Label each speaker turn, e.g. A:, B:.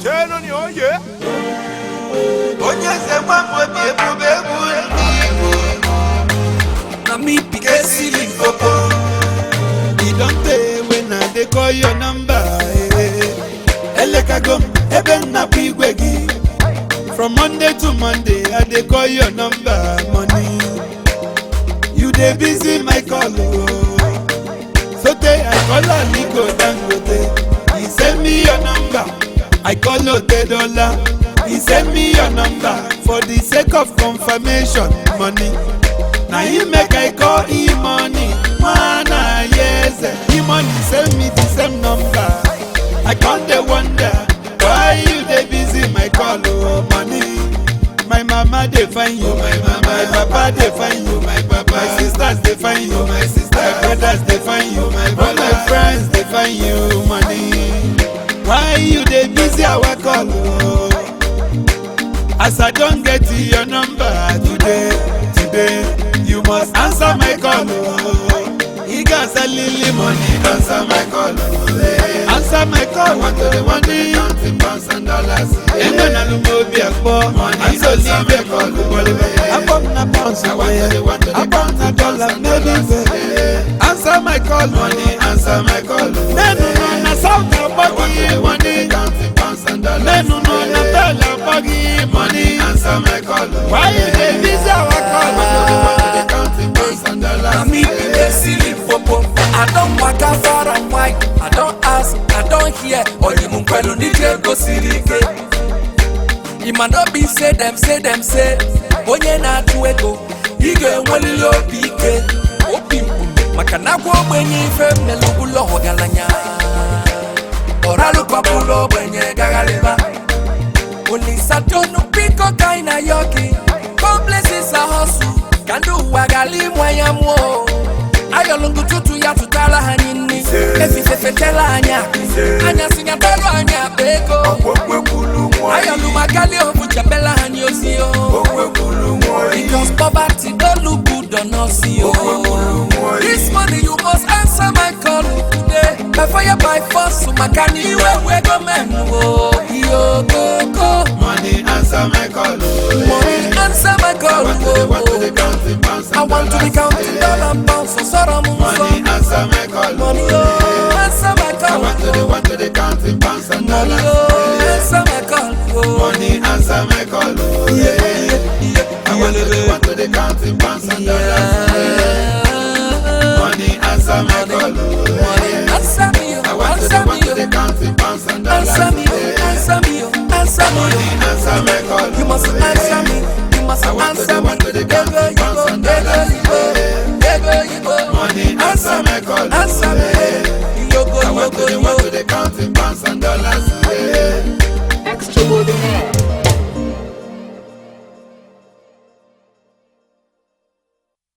A: You don't pay when they call your number. From Monday to Monday, I they call your number. Money, you they busy my call. So they I call a Nico Dangote. He send me your number. I call $10. He send me your number for the sake of confirmation. Money. Now he make I call money. Man, yes, money send me the same number. I can't wonder why you they busy my call. Oh, money. My mama they find you, my mama. My papa they find you, my papa. My sisters they find you, my sister. My brothers they find you, my brother. All my friends they find you, money. Why you they busy our call? Oh. As I don't get your number today, you must answer my call. He got a little money, answer my call. Answer my call. I want to the money, counting pounds and dollars. And then I'll be a poor money. I so leave a call. I want a pounds away. I want a dollar, maybe. Answer my call, money. Answer my call. Then no, South Buggy money, counting pounds and dollars. Then no, dollar buggy money. Answer my call. Why you they busy our call?
B: I don't walk out far and wide. I don't ask, I don't hear. Or you mun kwelo nije go sirike. It might not be say them. Onye na tuego. Ige mweli lo pike. Opi makana kwa mwenye ife melugulo hogalanya. Oralu kwa pulo mwenye gagaleba. Only Satono piko kaina yoki. Complexes a hustle. Kandu wagali mwaya mwo. Ayolungu tutu ya tutala hanini. Efi fetela anya. Anya sinyatelo anya beko. Ayolu magali ofu chapela hanyosio. Because poverty don't look good on us. This money you must answer my call today. By fire by force, so makani we go men. Yo go.
A: Money answer my call.
B: Money answer my call. I want to be counting dollar pounds so sorrow.
A: Money answer my call.
B: Money answer my call.
A: I want to the counting pounds and dollars.
B: Money answer my call.
A: Money answer my call. I want to the counting pounds and dollars. Money answer my call.
B: Money answer me.
A: I want to the counting pounds and dollars.
B: Answer me.
A: Money answer my call.
B: You must answer me. You must answer me.
A: Money answer my call.
B: Answer me.
A: I want to the counting pounds and dollars.